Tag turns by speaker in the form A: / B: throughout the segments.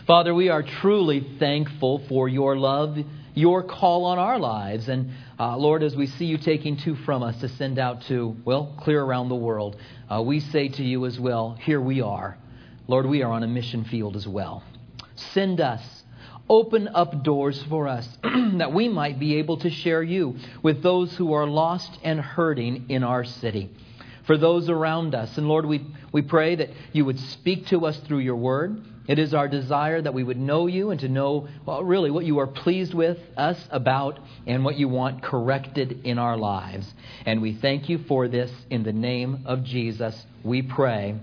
A: Father, we are truly thankful for your love, your call on our lives. And Lord, as we see you taking two from us to send out to, clear around the world, we say to you as well, here we are. Lord, we are on a mission field as well. Send us. Open up doors for us that we might be able to share you with those who are lost and hurting in our city. For those around us. And Lord, we pray that you would speak to us through your word. It is our desire that we would know you and to know really what you are pleased with us about and what you want corrected in our lives. And we thank you for this in the name of Jesus. We pray.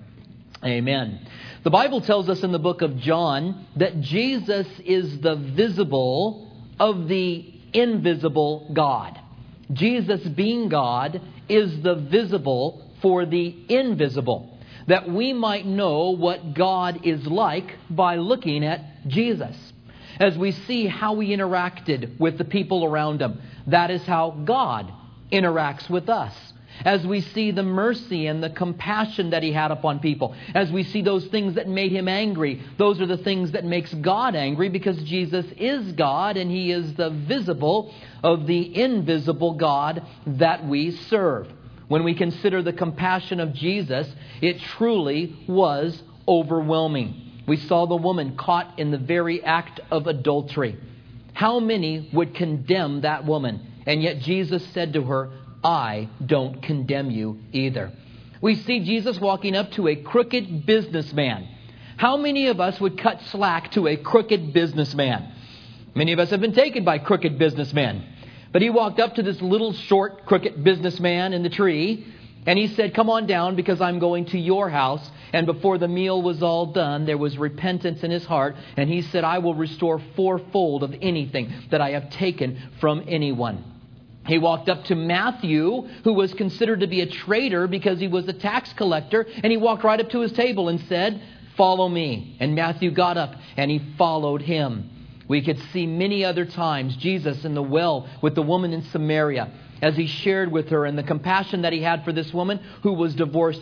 A: Amen. The Bible tells us in the book of John that Jesus is the visible of the invisible God. Jesus, being God, is the visible for the invisible, that we might know what God is like by looking at Jesus. As we see how he interacted with the people around him, that is how God interacts with us. As we see the mercy and the compassion that he had upon people, as we see those things that made him angry, those are the things that makes God angry, because Jesus is God and he is the visible of the invisible God that we serve. When we consider the compassion of Jesus, it truly was overwhelming. We saw the woman caught in the very act of adultery. How many would condemn that woman? And yet Jesus said to her, I don't condemn you either. We see Jesus walking up to a crooked businessman. How many of us would cut slack to a crooked businessman? Many of us have been taken by crooked businessmen. But he walked up to this little short crooked businessman in the tree and he said, come on down because I'm going to your house. And before the meal was all done, there was repentance in his heart. And he said, I will restore fourfold of anything that I have taken from anyone. He walked up to Matthew, who was considered to be a traitor because he was a tax collector. And he walked right up to his table and said, follow me. And Matthew got up and he followed him. We could see many other times Jesus in the well with the woman in Samaria as he shared with her and the compassion that he had for this woman who was divorced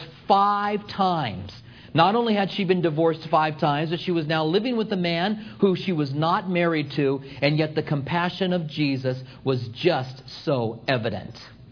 A: 5 times. Not only had she been divorced 5 times, but she was now living with a man who she was not married to, and yet the compassion of Jesus was just so evident.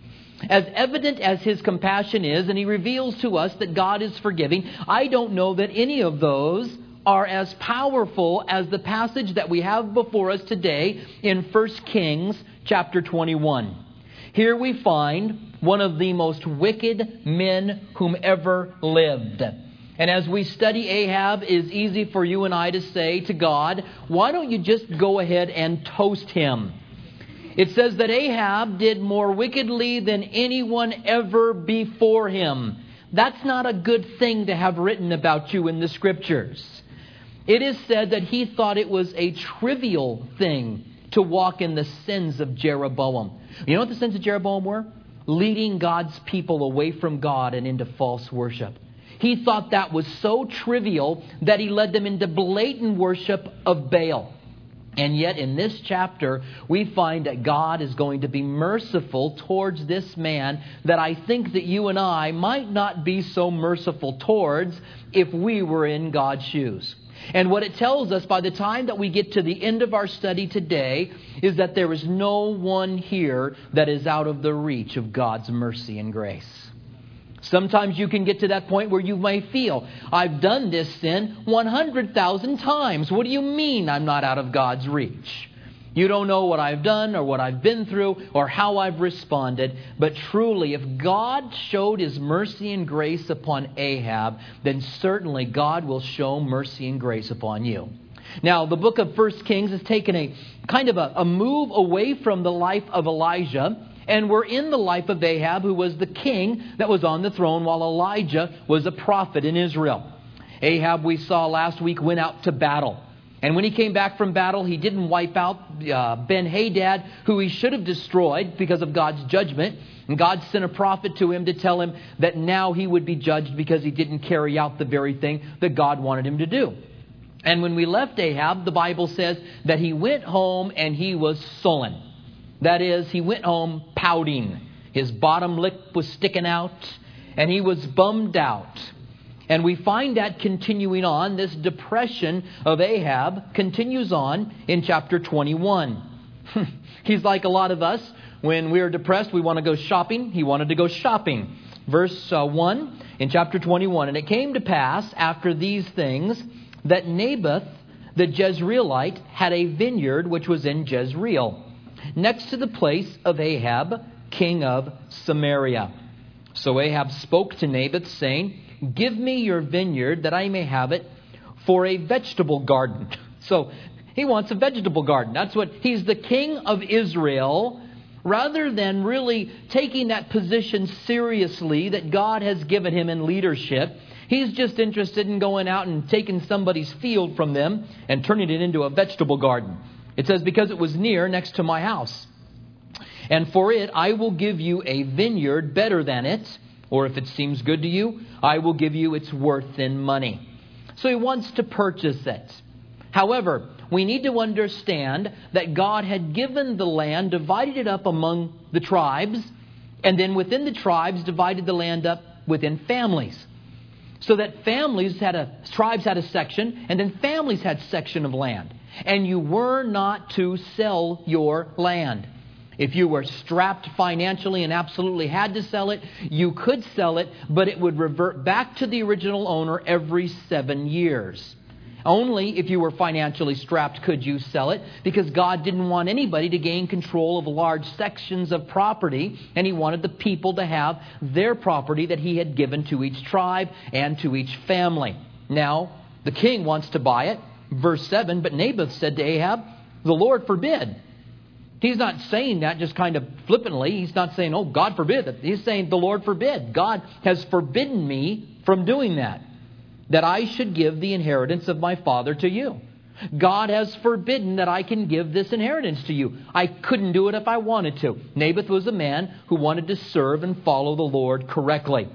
A: As evident as his compassion is, and he reveals to us that God is forgiving, I don't know that any of those are as powerful as the passage that we have before us today in 1 Kings chapter 21. Here we find one of the most wicked men whom ever lived. And as we study Ahab, it is easy for you and I to say to God, why don't you just go ahead and toast him? It says that Ahab did more wickedly than anyone ever before him. That's not a good thing to have written about you in the Scriptures. It is said that he thought it was a trivial thing to walk in the sins of Jeroboam. You know what the sins of Jeroboam were? Leading God's people away from God and into false worship. He thought that was so trivial that he led them into blatant worship of Baal. And yet in this chapter, we find that God is going to be merciful towards this man that I think that you and I might not be so merciful towards if we were in God's shoes. And what it tells us by the time that we get to the end of our study today is that there is no one here that is out of the reach of God's mercy and grace. Sometimes you can get to that point where you may feel, I've done this sin 100,000 times. What do you mean I'm not out of God's reach? You don't know what I've done or what I've been through or how I've responded. But truly, if God showed his mercy and grace upon Ahab, then certainly God will show mercy and grace upon you. Now, the book of 1 Kings has taken a kind of a move away from the life of Elijah. And we're in the life of Ahab, who was the king that was on the throne while Elijah was a prophet in Israel. Ahab, we saw last week, went out to battle. And when he came back from battle, he didn't wipe out Ben-Hadad, who he should have destroyed because of God's judgment. And God sent a prophet to him to tell him that now he would be judged because he didn't carry out the very thing that God wanted him to do. And when we left Ahab, the Bible says that he went home and he was sullen. That is, he went home pouting. His bottom lip was sticking out and he was bummed out. And we find that continuing on. This depression of Ahab continues on in chapter 21. He's like a lot of us. When we are depressed, we want to go shopping. He wanted to go shopping. Verse 1 in chapter 21. And it came to pass after these things that Naboth the Jezreelite had a vineyard which was in Jezreel, next to the place of Ahab, king of Samaria. So Ahab spoke to Naboth, saying, Give me your vineyard, that I may have it for a vegetable garden. So he wants a vegetable garden. That's what he's the king of Israel. Rather than really taking that position seriously that God has given him in leadership, he's just interested in going out and taking somebody's field from them and turning it into a vegetable garden. It says, because it was near next to my house. And for it, I will give you a vineyard better than it. Or if it seems good to you, I will give you its worth in money. So he wants to purchase it. However, we need to understand that God had given the land, divided it up among the tribes, and then within the tribes divided the land up within families. So that tribes had a section, and then families had section of land. And you were not to sell your land. If you were strapped financially and absolutely had to sell it, you could sell it, but it would revert back to the original owner every 7 years. Only if you were financially strapped could you sell it, because God didn't want anybody to gain control of large sections of property, and He wanted the people to have their property that He had given to each tribe and to each family. Now, the king wants to buy it. Verse 7, but Naboth said to Ahab, the Lord forbid. He's not saying that just kind of flippantly. He's not saying, oh, God forbid. He's saying, the Lord forbid. God has forbidden me from doing that I should give the inheritance of my father to you. God has forbidden that I can give this inheritance to you. I couldn't do it if I wanted to. Naboth was a man who wanted to serve and follow the Lord correctly.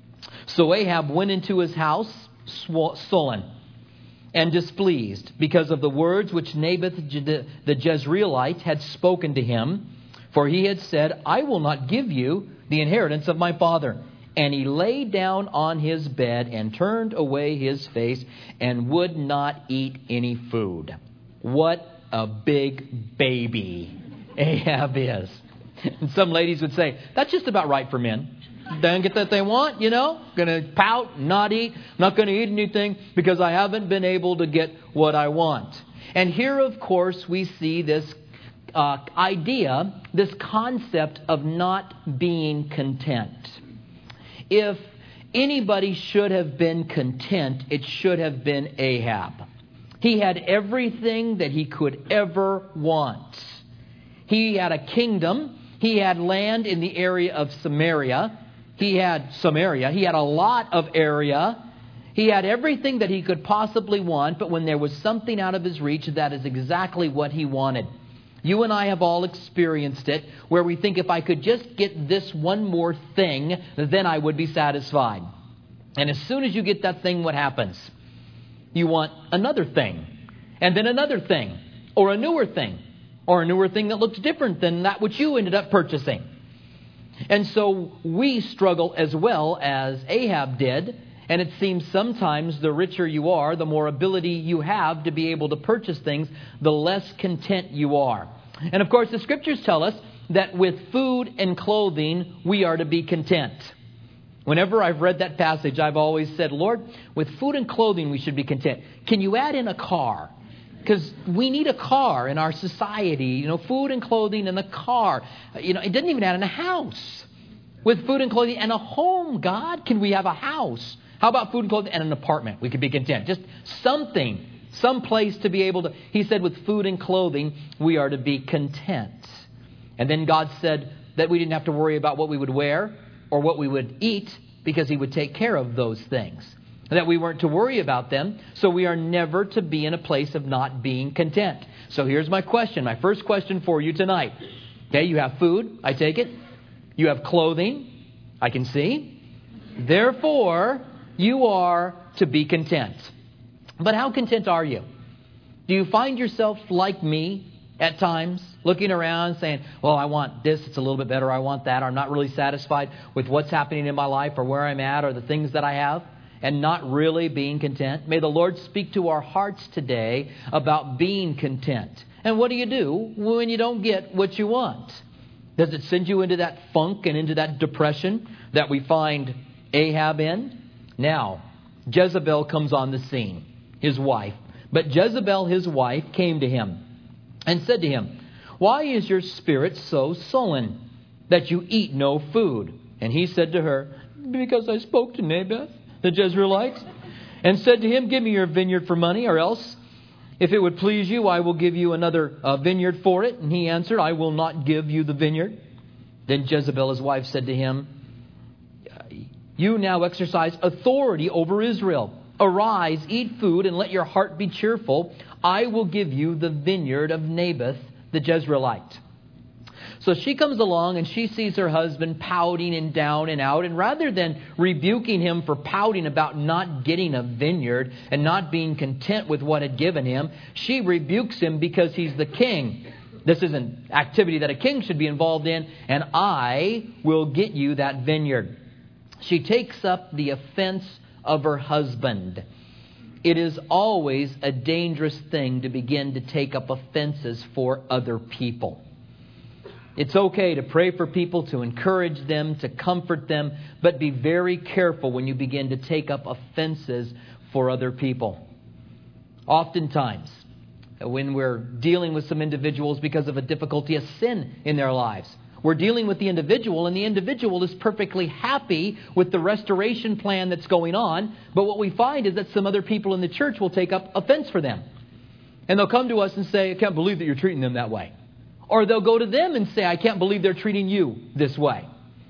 A: So Ahab went into his house sullen and displeased because of the words which Naboth the Jezreelite had spoken to him. For he had said, I will not give you the inheritance of my father. And he lay down on his bed and turned away his face and would not eat any food. What a big baby Ahab is. And some ladies would say, that's just about right for men. Don't get that they want, going to pout, not eat, not going to eat anything because I haven't been able to get what I want. And here, of course, we see this idea, this concept of not being content. If anybody should have been content, it should have been Ahab. He had everything that he could ever want. He had a kingdom. He had land in the area of Samaria. He had a lot of area. He had everything that he could possibly want, but when there was something out of his reach, that is exactly what he wanted. You and I have all experienced it, where we think if I could just get this one more thing, then I would be satisfied. And as soon as you get that thing, what happens? You want another thing, and then another thing, or a newer thing that looks different than that which you ended up purchasing. And so we struggle as well as Ahab did. And it seems sometimes the richer you are, the more ability you have to be able to purchase things, the less content you are. And of course, the Scriptures tell us that with food and clothing, we are to be content. Whenever I've read that passage, I've always said, Lord, with food and clothing, we should be content. Can you add in a car? Because we need a car in our society, food and clothing and a car. It didn't even add in a house. With food and clothing and a home, God, can we have a house? How about food and clothing and an apartment? We could be content. Just something, some place to be able to. He said with food and clothing, we are to be content. And then God said that we didn't have to worry about what we would wear or what we would eat because He would take care of those things. That we weren't to worry about them. So we are never to be in a place of not being content. So here's my question. My first question for you tonight. Okay, you have food, I take it. You have clothing, I can see. Therefore, you are to be content. But how content are you? Do you find yourself like me at times, looking around saying, well, I want this, it's a little bit better, I want that, or I'm not really satisfied with what's happening in my life or where I'm at or the things that I have? and not really being content? May the Lord speak to our hearts today about being content. And what do you do when you don't get what you want? Does it send you into that funk and into that depression that we find Ahab in? Now, Jezebel comes on the scene, his wife. But Jezebel, his wife, came to him and said to him, "Why is your spirit so sullen that you eat no food?" And he said to her, "Because I spoke to Naboth, the Jezreelite, and said to him, 'Give me your vineyard for money, or else, if it would please you, I will give you another vineyard for it.' And he answered, 'I will not give you the vineyard.' Then Jezebel, his wife, said to him, 'You now exercise authority over Israel. Arise, eat food, and let your heart be cheerful. I will give you the vineyard of Naboth, the Jezreelite.'" So she comes along and she sees her husband pouting and down and out. And rather than rebuking him for pouting about not getting a vineyard and not being content with what had given him, she rebukes him because he's the king. This is an activity that a king should be involved in, and I will get you that vineyard. She takes up the offense of her husband. It is always a dangerous thing to begin to take up offenses for other people. It's okay to pray for people, to encourage them, to comfort them, but be very careful when you begin to take up offenses for other people. Oftentimes, when we're dealing with some individuals because of a difficulty, a sin in their lives, we're dealing with the individual, and the individual is perfectly happy with the restoration plan that's going on. But what we find is that some other people in the church will take up offense for them. And they'll come to us and say, "I can't believe that you're treating them that way." Or they'll go to them and say, "I can't believe they're treating you this way."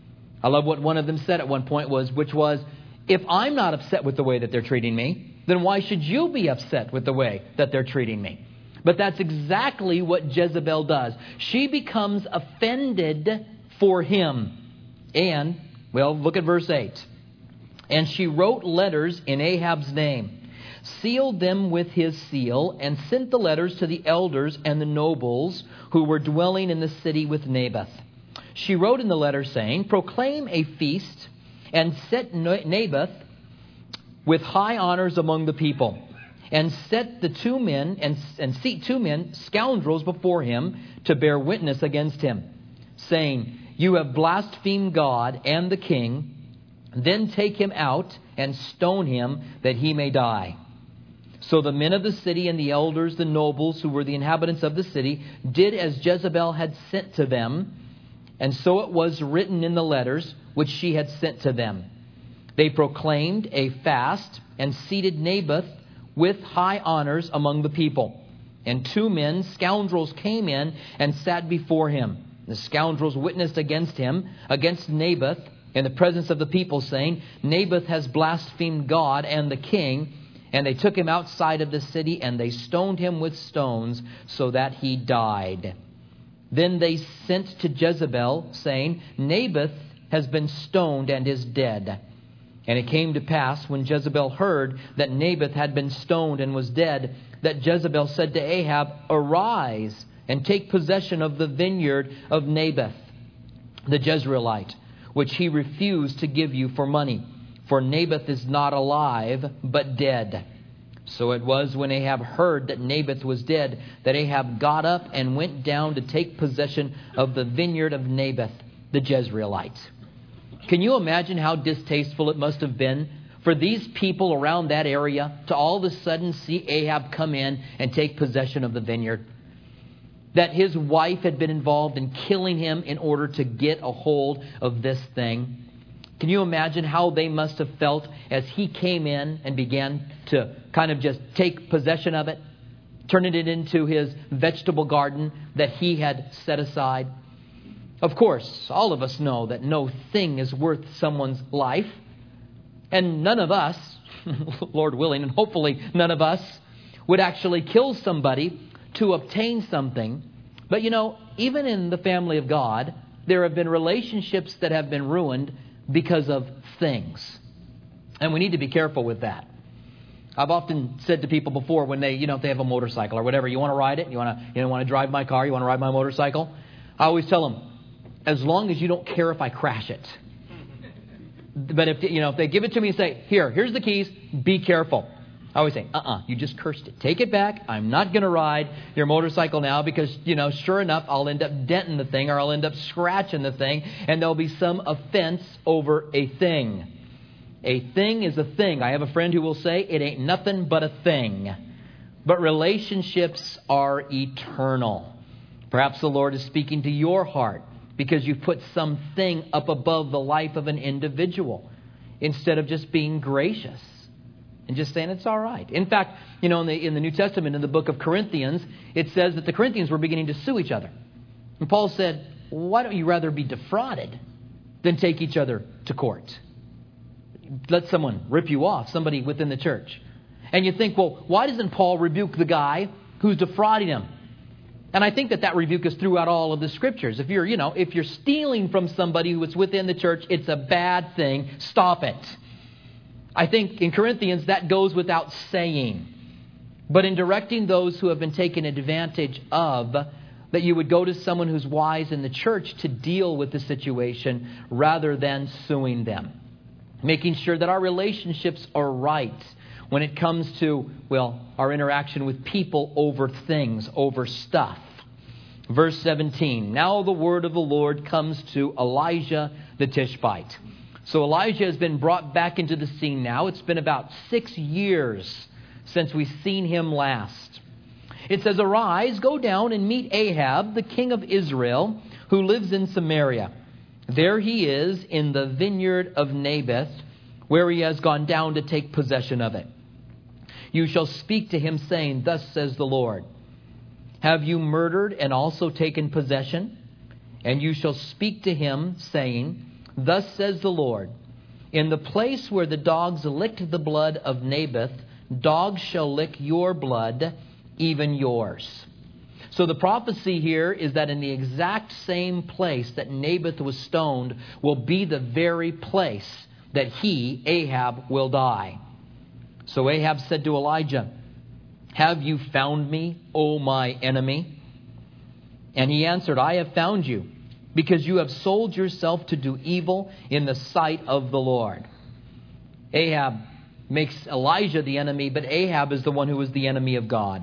A: I love what one of them said at one point which was, "If I'm not upset with the way that they're treating me, then why should you be upset with the way that they're treating me?" But that's exactly what Jezebel does. She becomes offended for him. And, well, look at verse 8. "And she wrote letters in Ahab's name, sealed them with his seal, and sent the letters to the elders and the nobles who were dwelling in the city with Naboth. She wrote in the letter saying, 'Proclaim a feast and set Naboth with high honors among the people, and set the two men and seat two men, scoundrels, before him to bear witness against him, saying, you have blasphemed God and the king. Then take him out and stone him that he may die.' So the men of the city and the elders, the nobles who were the inhabitants of the city, did as Jezebel had sent to them, and so it was written in the letters which she had sent to them. They proclaimed a fast and seated Naboth with high honors among the people. And two men, scoundrels, came in and sat before him. The scoundrels witnessed against him, against Naboth, in the presence of the people, saying, 'Naboth has blasphemed God and the king.' And they took him outside of the city, and they stoned him with stones, so that he died. Then they sent to Jezebel, saying, 'Naboth has been stoned and is dead.' And it came to pass, when Jezebel heard that Naboth had been stoned and was dead, that Jezebel said to Ahab, 'Arise and take possession of the vineyard of Naboth, the Jezreelite, which he refused to give you for money. For Naboth is not alive, but dead.' So it was when Ahab heard that Naboth was dead, that Ahab got up and went down to take possession of the vineyard of Naboth, the Jezreelite." Can you imagine how distasteful it must have been for these people around that area to all of a sudden see Ahab come in and take possession of the vineyard? That his wife had been involved in killing him in order to get a hold of this thing. Can you imagine how they must have felt as he came in and began to kind of just take possession of it, turning it into his vegetable garden that he had set aside? Of course, all of us know that no thing is worth someone's life. And none of us, Lord willing, and hopefully none of us, would actually kill somebody to obtain something. But you know, even in the family of God, there have been relationships that have been ruined because of things. And we need to be careful with that. I've often said to people before when they, if they have a motorcycle or whatever, you want to ride it, you want to drive my car, you want to ride my motorcycle. I always tell them, as long as you don't care if I crash it. But if they give it to me and say, here's the keys, be careful. I always say, you just cursed it. Take it back. I'm not going to ride your motorcycle now because, sure enough, I'll end up denting the thing or I'll end up scratching the thing and there'll be some offense over a thing. A thing is a thing. I have a friend who will say it ain't nothing but a thing. But relationships are eternal. Perhaps the Lord is speaking to your heart because you've put something up above the life of an individual instead of just being gracious and just saying it's all right. In fact, in the New Testament, in the book of Corinthians, it says that the Corinthians were beginning to sue each other. And Paul said, why don't you rather be defrauded than take each other to court? Let someone rip you off, somebody within the church. And you think, well, why doesn't Paul rebuke the guy who's defrauding him? And I think that rebuke is throughout all of the scriptures. If you're stealing from somebody who is within the church, it's a bad thing. Stop it. I think in Corinthians that goes without saying. But in directing those who have been taken advantage of, that you would go to someone who's wise in the church to deal with the situation rather than suing them. Making sure that our relationships are right when it comes to, our interaction with people over things, over stuff. Verse 17, now the word of the Lord comes to Elijah the Tishbite. So Elijah has been brought back into the scene now. It's been about 6 years since we've seen him last. It says, arise, go down and meet Ahab, the king of Israel, who lives in Samaria. There he is in the vineyard of Naboth, where he has gone down to take possession of it. You shall speak to him, saying, thus says the Lord, have you murdered and also taken possession? And you shall speak to him, saying, thus says the Lord, in the place where the dogs licked the blood of Naboth, dogs shall lick your blood, even yours. So the prophecy here is that in the exact same place that Naboth was stoned will be the very place that he, Ahab, will die. So Ahab said to Elijah, have you found me, O my enemy? And he answered, I have found you, because you have sold yourself to do evil in the sight of the Lord. Ahab makes Elijah the enemy, but Ahab is the one who is the enemy of God.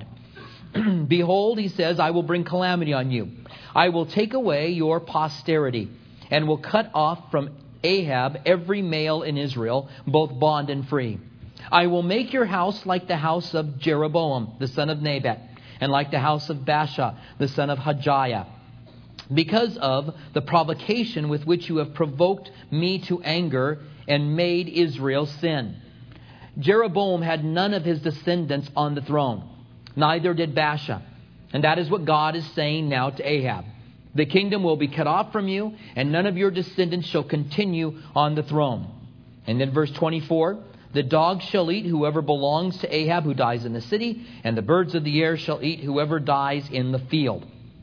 A: Behold, he says, I will bring calamity on you. I will take away your posterity and will cut off from Ahab every male in Israel, both bond and free. I will make your house like the house of Jeroboam, the son of Nebat, and like the house of Baasha, the son of Hajiah, because of the provocation with which you have provoked me to anger and made Israel sin. Jeroboam had none of his descendants on the throne, neither did Baasha. And that is what God is saying now to Ahab. The kingdom will be cut off from you, and none of your descendants shall continue on the throne. And then verse 24, the dogs shall eat whoever belongs to Ahab who dies in the city, and the birds of the air shall eat whoever dies in the field.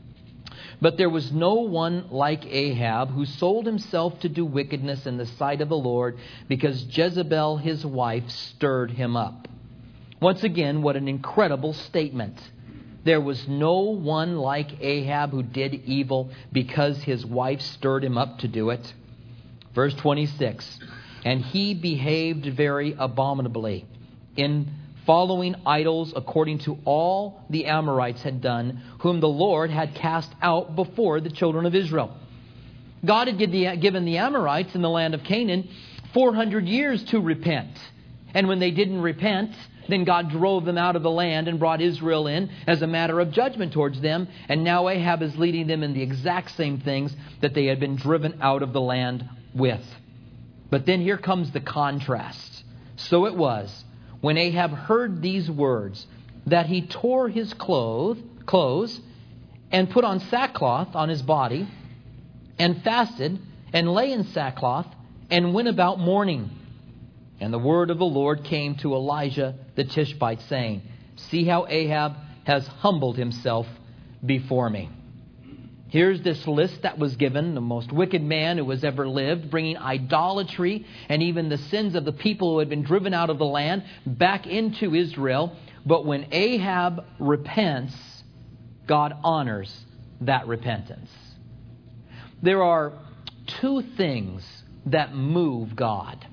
A: But there was no one like Ahab who sold himself to do wickedness in the sight of the Lord, because Jezebel his wife stirred him up. Once again, what an incredible statement. There was no one like Ahab who did evil because his wife stirred him up to do it. Verse 26, and he behaved very abominably in following idols according to all the Amorites had done, whom the Lord had cast out before the children of Israel. God had given the Amorites in the land of Canaan 400 years to repent. And when they didn't repent, then God drove them out of the land and brought Israel in as a matter of judgment towards them. And now Ahab is leading them in the exact same things that they had been driven out of the land with. But then here comes the contrast. So it was, when Ahab heard these words, that he tore his clothes and put on sackcloth on his body and fasted and lay in sackcloth and went about mourning. And the word of the Lord came to Elijah the Tishbite, saying, see how Ahab has humbled himself before me. Here's this list that was given, the most wicked man who has ever lived, bringing idolatry and even the sins of the people who had been driven out of the land back into Israel. But when Ahab repents, God honors that repentance. There are two things that move God.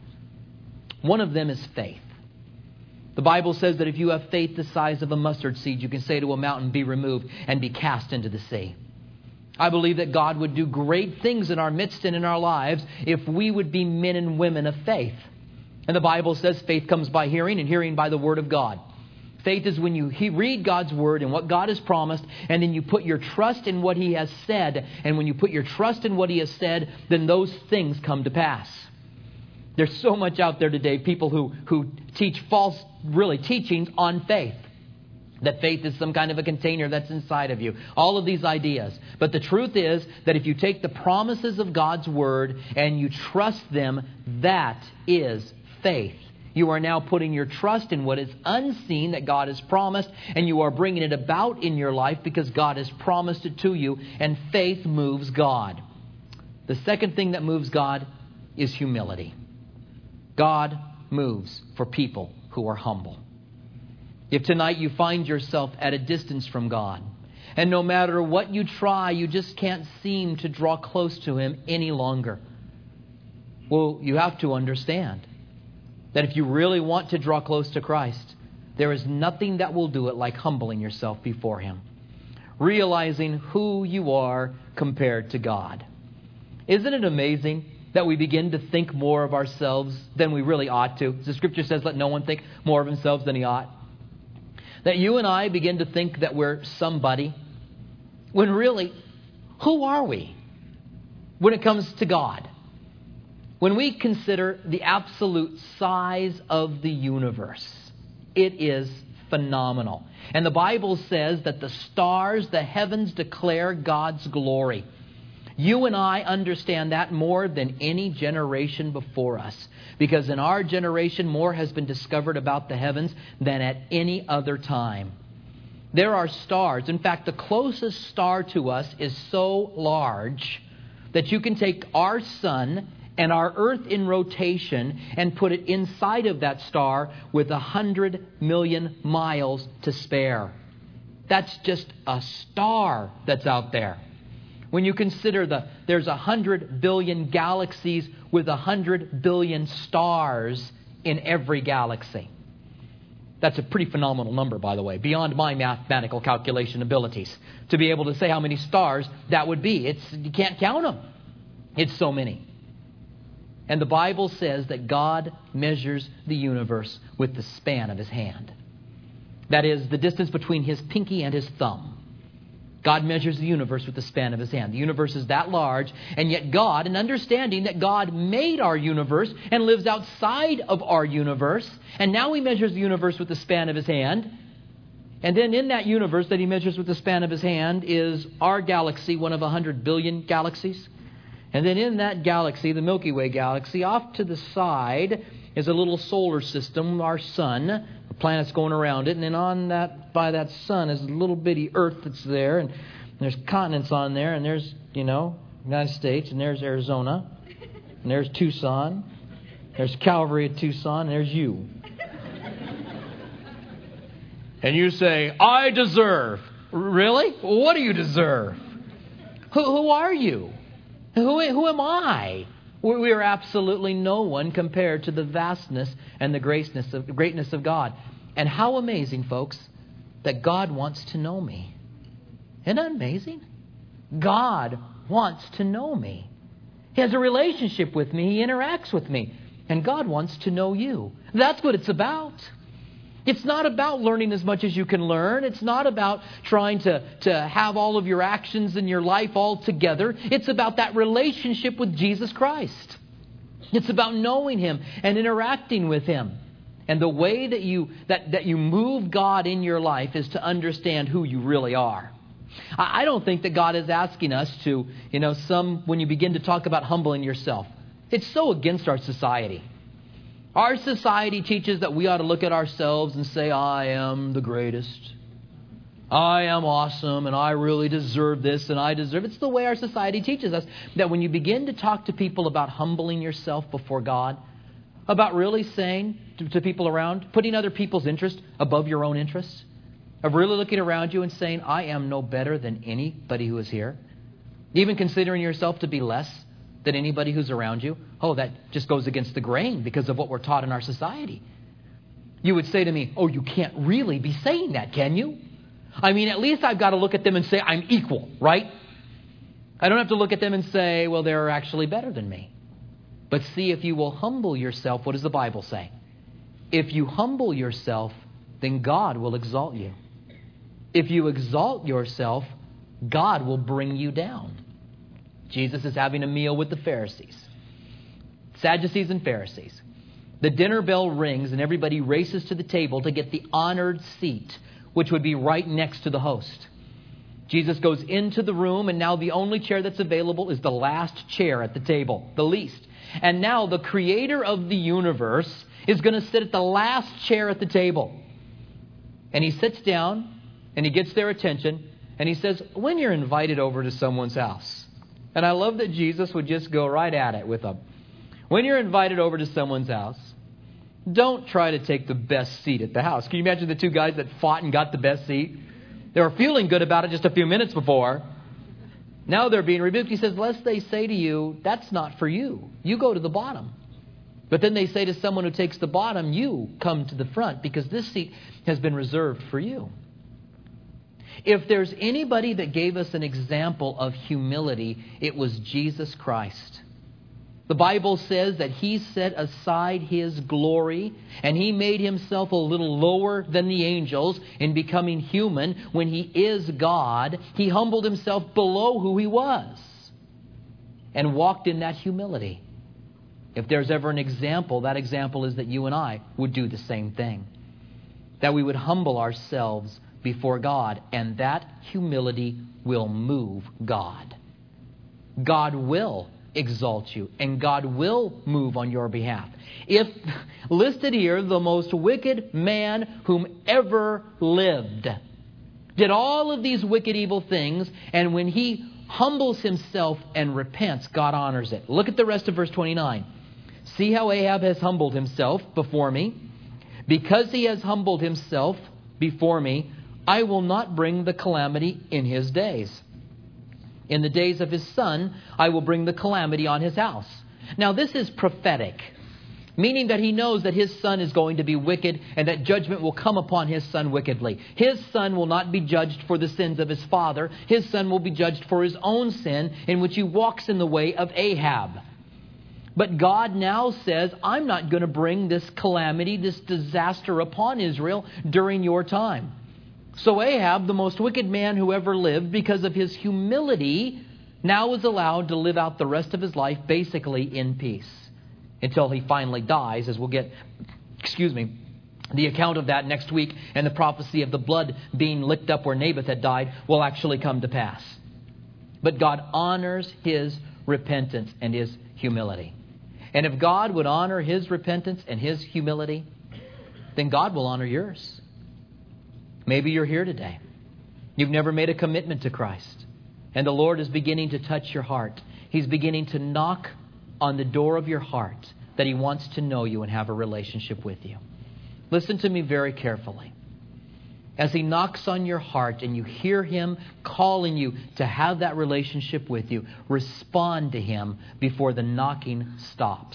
A: One of them is faith. The Bible says that if you have faith the size of a mustard seed, you can say to a mountain, be removed and be cast into the sea. I believe that God would do great things in our midst and in our lives if we would be men and women of faith. And the Bible says faith comes by hearing, and hearing by the Word of God. Faith is when you read God's Word and what God has promised, and then you put your trust in what He has said. And when you put your trust in what He has said, then those things come to pass. There's so much out there today, people who teach false, teachings on faith. That faith is some kind of a container that's inside of you. All of these ideas. But the truth is that if you take the promises of God's Word and you trust them, that is faith. You are now putting your trust in what is unseen that God has promised, and you are bringing it about in your life because God has promised it to you, and faith moves God. The second thing that moves God is humility. God moves for people who are humble. If tonight you find yourself at a distance from God, and no matter what you try, you just can't seem to draw close to Him any longer, well, you have to understand that if you really want to draw close to Christ, there is nothing that will do it like humbling yourself before Him, realizing who you are compared to God. Isn't it amazing that we begin to think more of ourselves than we really ought to? The Scripture says, let no one think more of himself than he ought. That you and I begin to think that we're somebody, when really, who are we when it comes to God? When we consider the absolute size of the universe, it is phenomenal. And the Bible says that the stars, the heavens declare God's glory. You and I understand that more than any generation before us. Because in our generation, more has been discovered about the heavens than at any other time. There are stars. In fact, the closest star to us is so large that you can take our sun and our earth in rotation and put it inside of that star with 100 million miles to spare. That's just a star that's out there. When you consider there's 100 billion galaxies with 100 billion stars in every galaxy. That's a pretty phenomenal number, by the way, beyond my mathematical calculation abilities to be able to say how many stars that would be. You can't count them. It's so many. And the Bible says that God measures the universe with the span of His hand. That is the distance between His pinky and His thumb. God measures the universe with the span of His hand. The universe is that large, and yet God, in understanding that God made our universe and lives outside of our universe, and now He measures the universe with the span of His hand, and then in that universe that He measures with the span of His hand is our galaxy, one of 100 billion galaxies. And then in that galaxy, the Milky Way galaxy, off to the side is a little solar system, our sun, the planets going around it. And then by that sun is a little bitty Earth that's there. And there's continents on there. And there's, United States. And there's Arizona. And there's Tucson. There's Calvary at Tucson. And there's you. And you say, I deserve. Really? What do you deserve? Who are you? Who am I? We are absolutely no one compared to the vastness and the greatness of God. And how amazing, folks, that God wants to know me. Isn't that amazing? God wants to know me. He has a relationship with me. He interacts with me. And God wants to know you. That's what it's about. It's not about learning as much as you can learn. It's not about trying to have all of your actions in your life all together. It's about that relationship with Jesus Christ. It's about knowing Him and interacting with Him. And the way that you move God in your life is to understand who you really are. I don't think that God is asking us to, when you begin to talk about humbling yourself, it's so against our society. Our society teaches that we ought to look at ourselves and say, I am the greatest. I am awesome and I really deserve this and I deserve... It's the way our society teaches us that when you begin to talk to people about humbling yourself before God, about really saying to people around, putting other people's interest above your own interests, of really looking around you and saying, I am no better than anybody who is here, even considering yourself to be less than anybody who's around you? Oh, that just goes against the grain because of what we're taught in our society. You would say to me, oh, you can't really be saying that, can you? I mean, at least I've got to look at them and say I'm equal, right? I don't have to look at them and say, well, they're actually better than me. But see, if you will humble yourself, what does the Bible say? If you humble yourself, then God will exalt you. If you exalt yourself, God will bring you down. Jesus is having a meal with the Pharisees, Sadducees and Pharisees. The dinner bell rings and everybody races to the table to get the honored seat, which would be right next to the host. Jesus goes into the room, and now the only chair that's available is the last chair at the table, the least. And now the creator of the universe is going to sit at the last chair at the table. And he sits down and he gets their attention and he says, when you're invited over to someone's house, and I love that Jesus would just go right at it with them. When you're invited over to someone's house, don't try to take the best seat at the house. Can you imagine the two guys that fought and got the best seat? They were feeling good about it just a few minutes before. Now they're being rebuked. He says, lest they say to you, that's not for you. You go to the bottom. But then they say to someone who takes the bottom, you come to the front because this seat has been reserved for you. If there's anybody that gave us an example of humility, it was Jesus Christ. The Bible says that He set aside His glory and He made Himself a little lower than the angels in becoming human. When He is God, He humbled Himself below who He was and walked in that humility. If there's ever an example, that example is that you and I would do the same thing. That we would humble ourselves before God, and that humility will move God. God will exalt you, and God will move on your behalf. If listed here, the most wicked man whom ever lived did all of these wicked, evil things, and when he humbles himself and repents, God honors it. Look at the rest of verse 29. See how Ahab has humbled himself before me. Because he has humbled himself before me, I will not bring the calamity in his days. In the days of his son, I will bring the calamity on his house. Now this is prophetic, meaning that he knows that his son is going to be wicked and that judgment will come upon his son wickedly. His son will not be judged for the sins of his father. His son will be judged for his own sin in which he walks in the way of Ahab. But God now says, I'm not going to bring this calamity, this disaster upon Israel during your time. So Ahab, the most wicked man who ever lived, because of his humility, now is allowed to live out the rest of his life basically in peace until he finally dies, as we'll get, the account of that next week, and the prophecy of the blood being licked up where Naboth had died will actually come to pass. But God honors his repentance and his humility. And if God would honor his repentance and his humility, then God will honor yours. Maybe you're here today. You've never made a commitment to Christ. And the Lord is beginning to touch your heart. He's beginning to knock on the door of your heart that He wants to know you and have a relationship with you. Listen to me very carefully. As He knocks on your heart and you hear Him calling you to have that relationship with you, respond to Him before the knocking stops.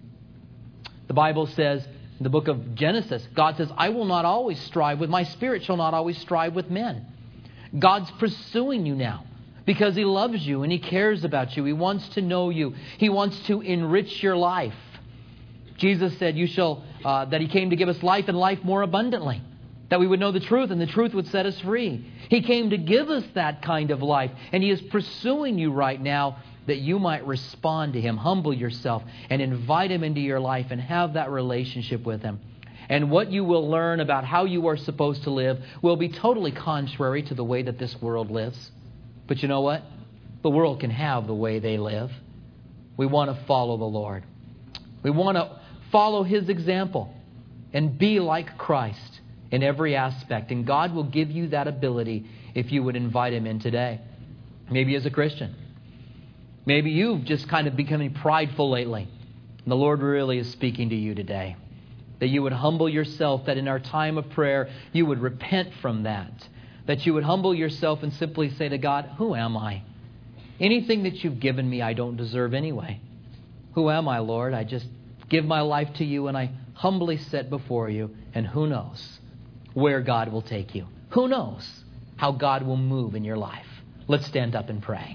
A: The Bible says, in the book of Genesis, God says, I will not always strive with, my spirit shall not always strive with men. God's pursuing you now because He loves you and He cares about you. He wants to know you. He wants to enrich your life. Jesus said that He came to give us life and life more abundantly, that we would know the truth and the truth would set us free. He came to give us that kind of life, and He is pursuing you right now that you might respond to Him, humble yourself, and invite Him into your life and have that relationship with Him. And what you will learn about how you are supposed to live will be totally contrary to the way that this world lives. But you know what? The world can have the way they live. We want to follow the Lord. We want to follow His example and be like Christ in every aspect. And God will give you that ability if you would invite Him in today. Maybe as a Christian. Maybe you've just kind of becoming prideful lately. And the Lord really is speaking to you today. That you would humble yourself, that in our time of prayer, you would repent from that. That you would humble yourself and simply say to God, who am I? anything that you've given me, I don't deserve anyway. Who am I, Lord? I just give my life to you and I humbly sit before you. And who knows where God will take you? Who knows how God will move in your life? Let's stand up and pray.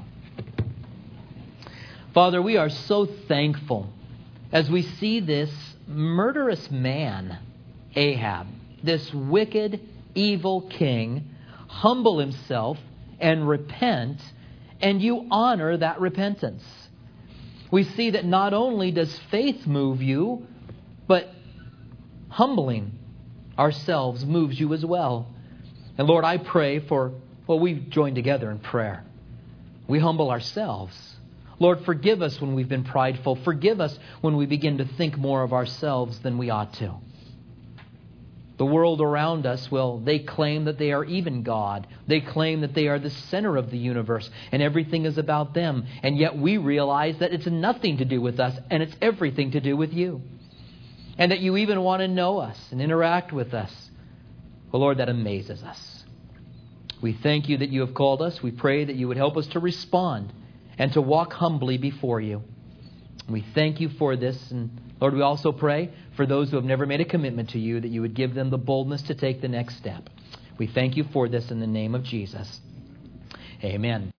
A: Father, we are so thankful as we see this murderous man, Ahab, this wicked, evil king, humble himself and repent, and you honor that repentance. We see that not only does faith move you, but humbling ourselves moves you as well. And Lord, I pray for, we've joined together in prayer. We humble ourselves. Lord, forgive us when we've been prideful. Forgive us when we begin to think more of ourselves than we ought to. The world around us, they claim that they are even God. They claim that they are the center of the universe and everything is about them. And yet we realize that it's nothing to do with us and it's everything to do with you. And that you even want to know us and interact with us. Well, Lord, that amazes us. We thank you that you have called us. We pray that you would help us to respond and to walk humbly before you. We thank you for this. And Lord, we also pray for those who have never made a commitment to you, that you would give them the boldness to take the next step. We thank you for this in the name of Jesus. Amen.